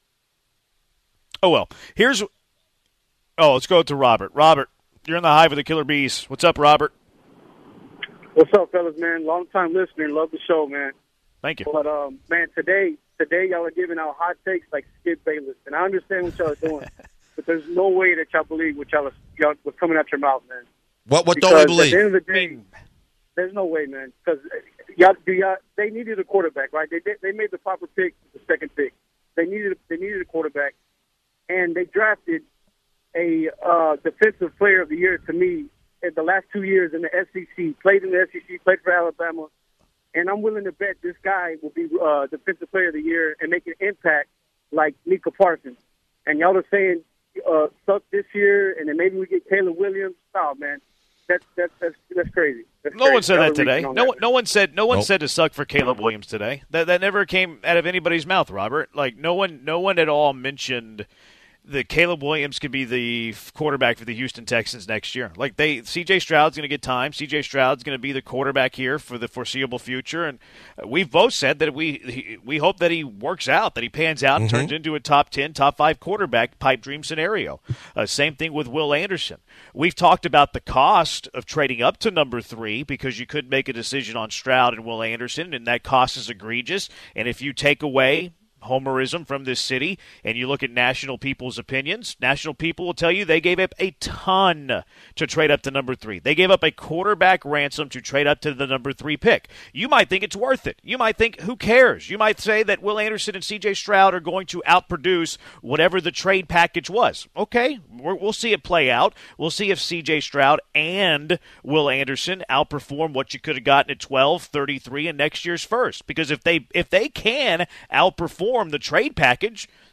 Oh, well. Here's – oh, let's go to Robert. Robert, you're in the Hive with the Killer Bees. What's up, Robert? What's up, fellas, man? Long-time listener. Love the show, man. Thank you. But, um, man, today – Today, y'all are giving out hot takes like Skip Bayless, and I understand what y'all are doing, but there's no way that y'all believe what y'all are, y'all, what's coming out your mouth, man. What what because don't we believe? At the end of the day, there's no way, man, because y'all, do y'all, they needed a quarterback, right? They they made the proper pick, the second pick. They needed they needed a quarterback, and they drafted a uh, defensive player of the year to me in the last two years in the S E C. Played in the S E C, played for Alabama. And I'm willing to bet this guy will be uh, Defensive Player of the Year and make an impact like Micah Parsons. And y'all are saying uh, suck this year, and then maybe we get Caleb Williams. Oh man, that's that's that's, that's crazy. That's no crazy. one said y'all that today. No that. one, no one said no one Nope. said to suck for Caleb Williams today. That that never came out of anybody's mouth, Robert. Like no one, no one at all mentioned that Caleb Williams could be the quarterback for the Houston Texans next year. Like they, C J Stroud's going to get time. C J Stroud's going to be the quarterback here for the foreseeable future, and we've both said that we we hope that he works out, that he pans out and Mm-hmm. turns into a top ten, top five quarterback pipe dream scenario. Uh, same thing with Will Anderson. We've talked about the cost of trading up to number three because you could make a decision on Stroud and Will Anderson, and that cost is egregious. And if you take away homerism from this city, and you look at national people's opinions, national people will tell you they gave up a ton to trade up to number three. They gave up a quarterback ransom to trade up to the number three pick. You might think it's worth it. You might think, who cares? You might say that Will Anderson and C J Stroud are going to outproduce whatever the trade package was. Okay, we're, we'll see it play out. We'll see if C J Stroud and Will Anderson outperform what you could have gotten at twelve, thirty-three, and next year's first. Because if they if they can outperform the trade package,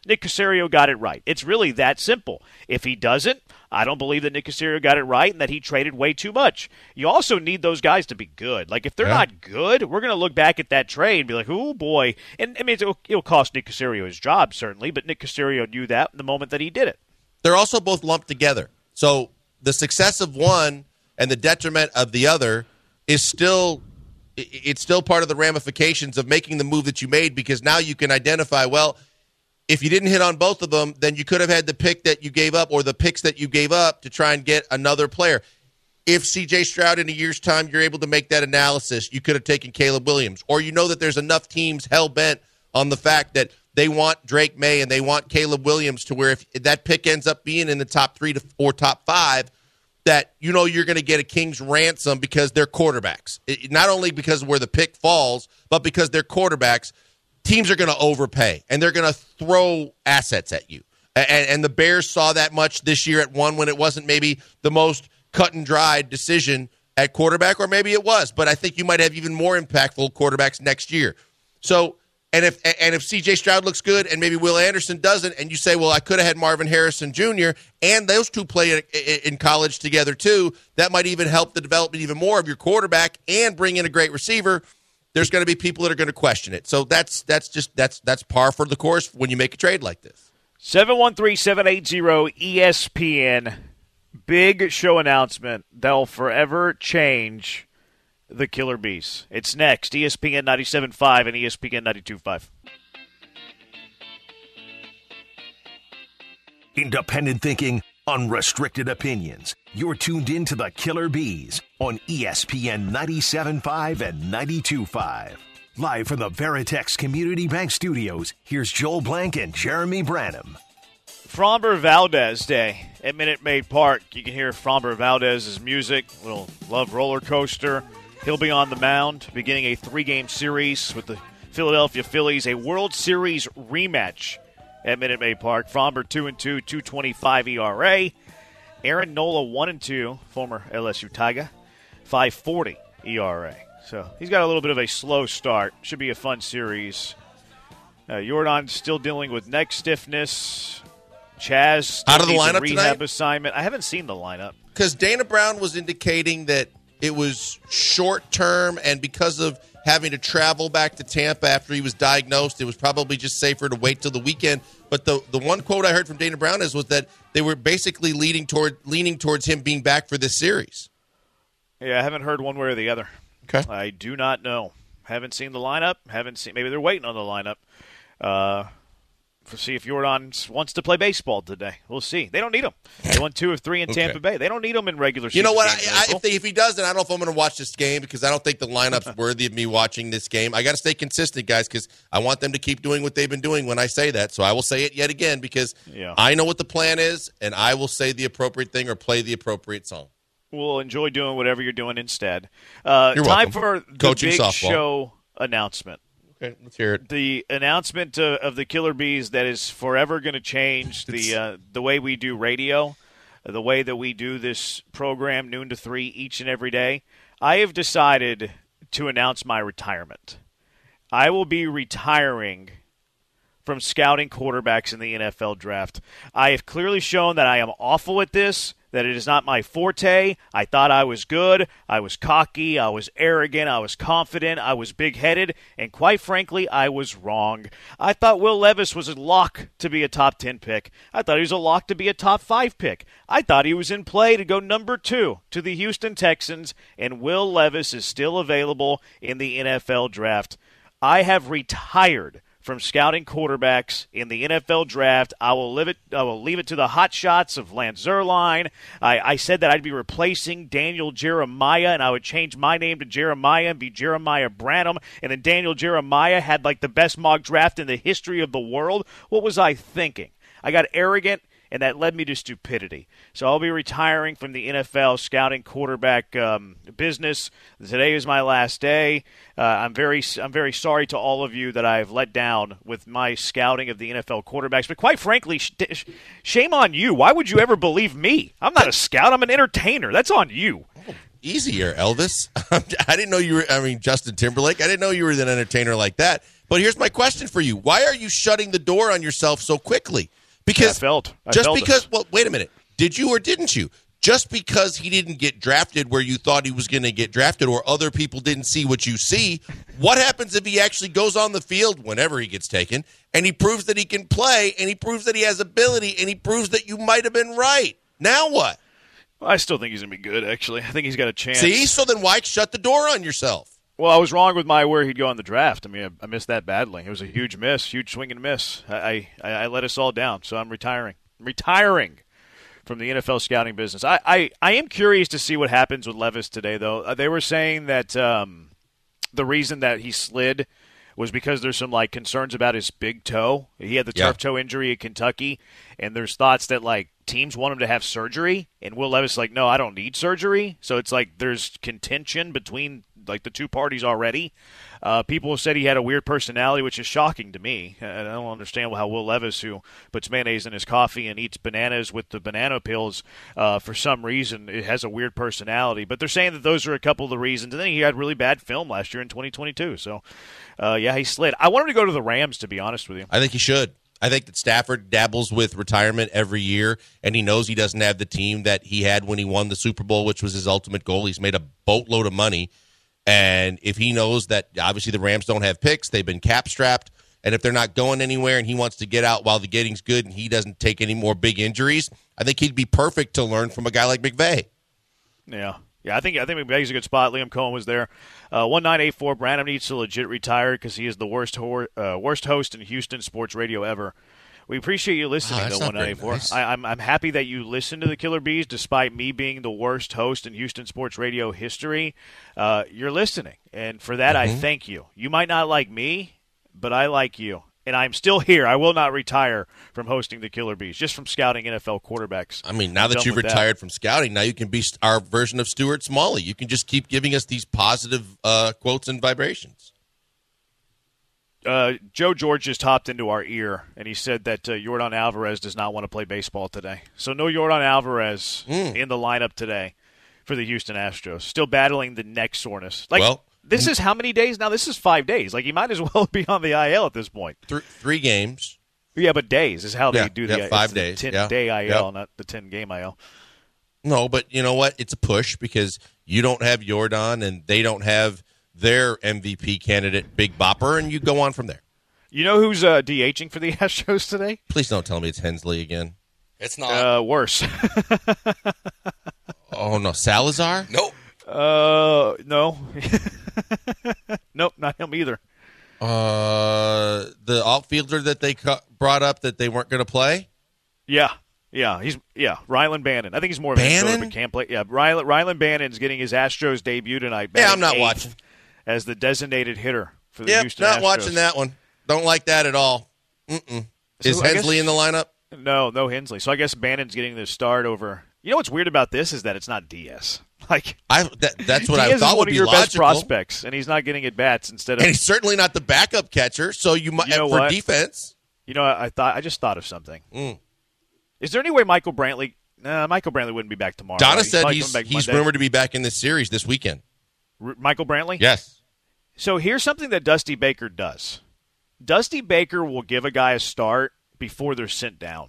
Nick Caserio got it right. It's really that simple. If he doesn't, I don't believe that Nick Caserio got it right and that he traded way too much. You also need those guys to be good. Like, if they're yeah. not good, we're going to look back at that trade and be like, oh, boy. And, I mean, it'll, it'll cost Nick Caserio his job, certainly, but Nick Caserio knew that the moment that he did it. They're also both lumped together. So the success of one and the detriment of the other is still – it's still part of the ramifications of making the move that you made, because now you can identify, well – if you didn't hit on both of them, then you could have had the pick that you gave up or the picks that you gave up to try and get another player. If C J Stroud in a year's time, you're able to make that analysis, you could have taken Caleb Williams. Or you know that there's enough teams hell-bent on the fact that they want Drake May and they want Caleb Williams, to where if that pick ends up being in the top three to or top five, that you know you're going to get a king's ransom because they're quarterbacks. It, not only because of where the pick falls, but because they're quarterbacks. Teams are going to overpay, and they're going to throw assets at you. And, and the Bears saw that much this year at one when it wasn't maybe the most cut-and-dried decision at quarterback, or maybe it was. But I think you might have even more impactful quarterbacks next year. So, and if and if C J Stroud looks good and maybe Will Anderson doesn't, and you say, well, I could have had Marvin Harrison Junior, and those two play in college together too, that might even help the development even more of your quarterback and bring in a great receiver. There's going to be people that are going to question it. So that's that's just that's that's par for the course when you make a trade like this. seven one three, seven eight zero, E S P N. Big show announcement that'll forever change the Killer Bees. It's next. E S P N ninety-seven point five and E S P N ninety-two point five. Independent thinking, unrestricted opinions. You're tuned in to the Killer Bees on E S P N ninety-seven point five and ninety-two point five. Live from the Veritex Community Bank Studios, here's Joel Blank and Jeremy Branham. Framber Valdez Day at Minute Maid Park. You can hear Framber Valdez's music, little love roller coaster. He'll be on the mound, beginning a three-game series with the Philadelphia Phillies, a World Series rematch at Minute Maid Park. Framber two and two, two twenty-five E R A. Aaron Nola one and two, former L S U Tiger, five forty E R A. So he's got a little bit of a slow start. Should be a fun series. Uh, Jordan still dealing with neck stiffness. Chaz still out of the needs lineup a rehab tonight? assignment. I haven't seen the lineup. Because Dana Brown was indicating that it was short term, and because of having to travel back to Tampa after he was diagnosed, it was probably just safer to wait till the weekend. But the the one quote I heard from Dana Brown is was that they were basically leading toward leaning towards him being back for this series. Yeah, I haven't heard one way or the other. Okay, I do not know. Haven't seen the lineup. Haven't seen. Maybe they're waiting on the lineup. Uh, to see if Jordan wants to play baseball today. We'll see. They don't need him. They won two of three in Okay. Tampa Bay. They don't need him in regular season. You know what? games, I, I, if, they, if he does, then I don't know if I'm going to watch this game, because I don't think the lineup's worthy of me watching this game. I got to stay consistent, guys, because I want them to keep doing what they've been doing when I say that. So I will say it yet again, because yeah. I know what the plan is, and I will say the appropriate thing or play the appropriate song. We'll enjoy doing whatever you're doing instead. Uh, You're time welcome. for the Coaching big softball. show announcement. Okay, let's hear it. The announcement uh, of the Killer Bees that is forever going to change the uh, the way we do radio, the way that we do this program, noon to three, each and every day. I have decided to announce my retirement. I will be retiring from scouting quarterbacks in the N F L draft. I have clearly shown that I am awful at this, that it is not my forte. I thought I was good. I was cocky. I was arrogant. I was confident. I was big-headed. And quite frankly, I was wrong. I thought Will Levis was a lock to be a top ten pick. I thought he was a lock to be a top five pick. I thought he was in play to go number two to the Houston Texans, and Will Levis is still available in the N F L draft. I have retired from scouting quarterbacks in the N F L draft. I will leave it, I will leave it to the hot shots of Lance Zierlein. I, I said that I'd be replacing Daniel Jeremiah, and I would change my name to Jeremiah and be Jeremiah Branham. And then Daniel Jeremiah had like the best mock draft in the history of the world. What was I thinking? I got arrogant, and that led me to stupidity. So I'll be retiring from the N F L scouting quarterback um, business. Today is my last day. Uh, I'm very I'm very sorry to all of you that I've let down with my scouting of the N F L quarterbacks. But quite frankly, sh- sh- shame on you. Why would you ever believe me? I'm not a scout. I'm an entertainer. That's on you. Easy here, Elvis. I didn't know you were, I mean, Justin Timberlake. I didn't know you were an entertainer like that. But here's my question for you: why are you shutting the door on yourself so quickly? Because I felt I just felt because. it. Well, wait a minute. Did you or didn't you? Just because he didn't get drafted where you thought he was going to get drafted, or other people didn't see what you see, what happens if he actually goes on the field whenever he gets taken and he proves that he can play and he proves that he has ability and he proves that you might have been right? Now what? I still think he's going to be good, actually. I think he's got a chance. See? So then why shut the door on yourself? Well, I was wrong with my where he'd go in the draft. I mean, I, I missed that badly. It was a huge miss, huge swing and miss. I, I, I let us all down, so I'm retiring. I'm retiring from the N F L scouting business. I, I, I am curious to see what happens with Levis today, though. Uh, they were saying that um, the reason that he slid was because there's some, like, concerns about his big toe. He had the Yeah. turf toe injury at Kentucky, and there's thoughts that, like, teams want him to have surgery, and Will Levis is like, no, I don't need surgery. So it's like there's contention between, like, the two parties already. Uh, people said he had a weird personality, which is shocking to me. I don't understand how Will Levis, who puts mayonnaise in his coffee and eats bananas with the banana peels, uh, for some reason, it has a weird personality. But they're saying that those are a couple of the reasons. And then he had really bad film last year in twenty twenty-two. So, uh, yeah, he slid. I want him to go to the Rams, to be honest with you. I think he should. I think that Stafford dabbles with retirement every year, and he knows he doesn't have the team that he had when he won the Super Bowl, which was his ultimate goal. He's made a boatload of money. And if he knows that obviously the Rams don't have picks, they've been cap-strapped, and if they're not going anywhere and he wants to get out while the getting's good and he doesn't take any more big injuries, I think he'd be perfect to learn from a guy like McVay. Yeah. Yeah, I think I think McVay's a good spot. Liam Cohen was there. Uh, one nine eight four, Branham needs to legit retire because he is the worst ho- uh, worst host in Houston sports radio ever. We appreciate you listening, Oh, that's though, not one nine eight four. very nice. I, I'm, I'm happy that you listen to the Killer Bees despite me being the worst host in Houston sports radio history. Uh, you're listening, and for that, Mm-hmm. I thank you. You might not like me, but I like you. And I'm still here. I will not retire from hosting the Killer Bees, just from scouting N F L quarterbacks. I mean, now I'm that done you've with retired from scouting, now you can be our version of Stuart Smalley. You can just keep giving us these positive uh, quotes and vibrations. Uh, Joe George just hopped into our ear, and he said that uh, Yordan Alvarez does not want to play baseball today. So no Yordan Alvarez Mm. in the lineup today for the Houston Astros. Still battling the neck soreness. Like, Well, this is how many days now? This is five days. Like, he might as well be on the I L at this point. Th- three games. Yeah, but days is how Yeah, they do the yeah, five it's the days, ten-day yeah. I L, Yep. not the ten-game I L. No, but you know what? It's a push because you don't have Yordan and they don't have their M V P candidate, Big Bopper, and you go on from there. You know who's uh, DHing for the Astros today? Please don't tell me it's Hensley again. It's not. Uh, worse. Oh, no. Salazar? Nope. uh, no. Nope, not him either. Uh, the outfielder that they cu- brought up that they weren't going to play? Yeah, yeah, he's yeah. Rylan Bannon. I think he's more of an Bannon? infielder, but can't play. Yeah, Rylan, Rylan Bannon's getting his Astros debut tonight. Yeah, batting I'm not eighth watching. as the designated hitter for the Yep, Houston not Astros. watching that one. Don't like that at all. Mm-mm. Is So I Hensley guess- in the lineup? No, no Hensley. So I guess Bannon's getting the start over. You know what's weird about this is that it's not Diaz. Like I that, that's what Diaz I is thought one would of be your logical. best prospects, and he's not getting at bats instead of. And he's certainly not the backup catcher, so you might You know for what? defense. You know, I, I thought I just thought of something. Mm. Is there any way Michael Brantley? Nah, Michael Brantley wouldn't be back tomorrow. Donna right? said probably he's coming back he's Monday. rumored to be back in this series this weekend. R- Michael Brantley. Yes. So here's something that Dusty Baker does. Dusty Baker will give a guy a start before they're sent down.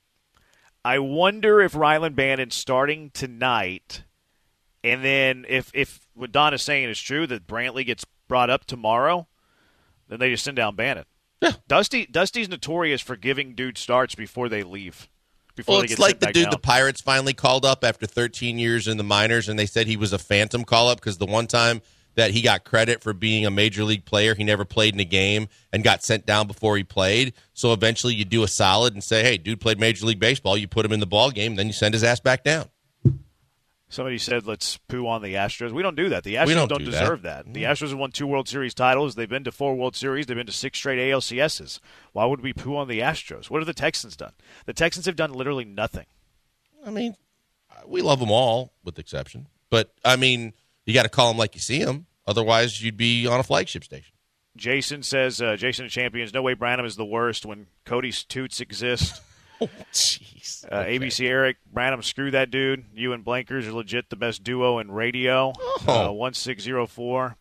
I wonder if Rylan Bannon's starting tonight, and then if if what Don is saying is true, that Brantley gets brought up tomorrow, then they just send down Bannon. Yeah. Dusty Dusty's notorious for giving dudes starts before they leave. Before Well, they it's get like sent the back dude down. the Pirates finally called up after thirteen years in the minors, and they said he was a phantom call-up because the one time that he got credit for being a major league player, he never played in a game and got sent down before he played. So eventually you do a solid and say, hey, dude played Major League Baseball. You put him in the ball game, then you send his ass back down. Somebody said, let's poo on the Astros. We don't do that. The Astros We don't don't, do deserve that. that. The Astros have won two World Series titles. They've been to four World Series. They've been to six straight A L C S's. Why would we poo on the Astros? What have the Texans done? The Texans have done literally nothing. I mean, we love them all with exception. But, I mean, you got to call them like you see them. Otherwise, you'd be on a flagship station. Jason says, uh, Jason and Champions, no way Branham is the worst when Cody's toots exist. Oh, jeez. Uh, A B C Eric, Branham, screw that dude. You and Blankers are legit the best duo in radio. Oh. Uh, one six zero four, bleep,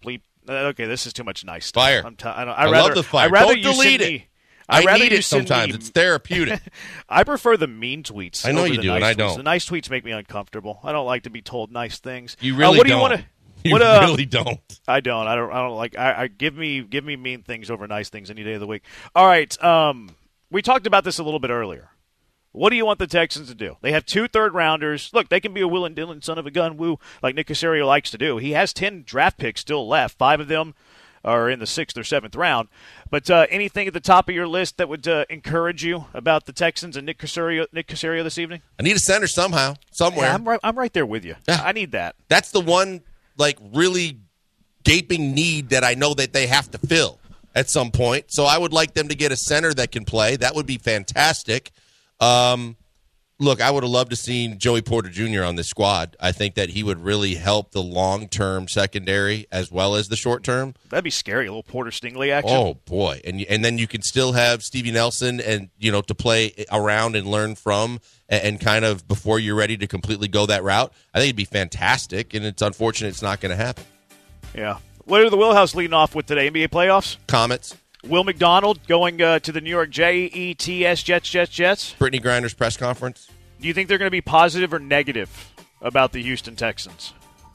Okay, this is too much nice stuff. Fire. I'm t- I, don't, I rather, love the fire. I'd rather Don't you delete send it. Me, I rather need you it send sometimes. Me, it's therapeutic. I prefer the mean tweets. I know over you the do, nice and I tweets. don't. The nice tweets make me uncomfortable. I don't like to be told nice things. You really uh, what do don't. you want to? You What, uh, really don't. I don't. I don't. I don't like. I, I give me give me mean things over nice things any day of the week. All right. Um, we talked about this a little bit earlier. What do you want the Texans to do? They have two third rounders. Look, they can be a Will and Dillon son of a gun woo like Nick Caserio likes to do. He has ten draft picks still left. Five of them are in the sixth or seventh round. But uh, anything at the top of your list that would uh, encourage you about the Texans and Nick Caserio, Nick Caserio this evening? I need a center somehow, somewhere. Yeah, I'm right. I'm right there with you. Yeah. I need that. That's the one, like, really gaping need that I know that they have to fill at some point. So I would like them to get a center that can play. That would be fantastic. Um, look, I would have loved to see Joey Porter Junior on this squad. I think that he would really help the long-term secondary as well as the short-term. That'd be scary, a little Porter Stingley action. Oh, boy. And and then you can still have Stevie Nelson and, you know, to play around and learn from and, and kind of before you're ready to completely go that route. I think it'd be fantastic, and it's unfortunate it's not going to happen. Yeah. What are the Wheelhouse leading off with today? N B A playoffs? Comets. Will McDonald going uh, to the New York J E T S Jets, Jets, Jets. Brittany Griner's press conference. Do you think they're going to be positive or negative about the Houston Texans?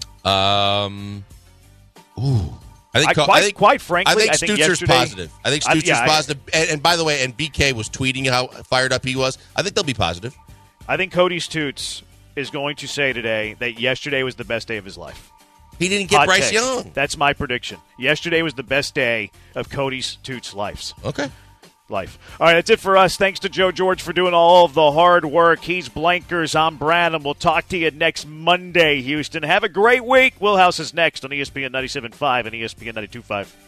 Um, ooh. I think, I, quite, I think, quite frankly, I think I think Stutzer's yesterday, positive. I think Stutzer's I, yeah, positive. And, and by the way, and B K was tweeting how fired up he was. I think they'll be positive. I think Cody Stutz is going to say today that yesterday was the best day of his life. He didn't get Hot Bryce take. Young. That's my prediction. Yesterday was the best day of Cody Stutz' life. Okay. Life. All right, that's it for us. Thanks to Joe George for doing all of the hard work. He's Blankers. I'm Brad, and we'll talk to you next Monday, Houston. Have a great week. Wheelhouse is next on E S P N ninety-seven point five and E S P N ninety-two point five.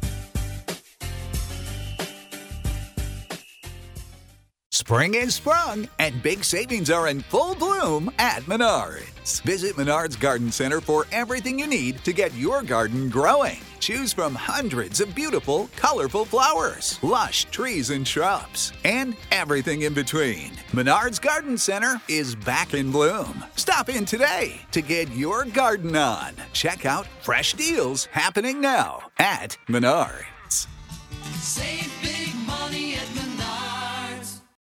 Spring is sprung, and big savings are in full bloom at Menards. Visit Menards Garden Center for everything you need to get your garden growing. Choose from hundreds of beautiful, colorful flowers, lush trees and shrubs, and everything in between. Menards Garden Center is back in bloom. Stop in today to get your garden on. Check out fresh deals happening now at Menards. Save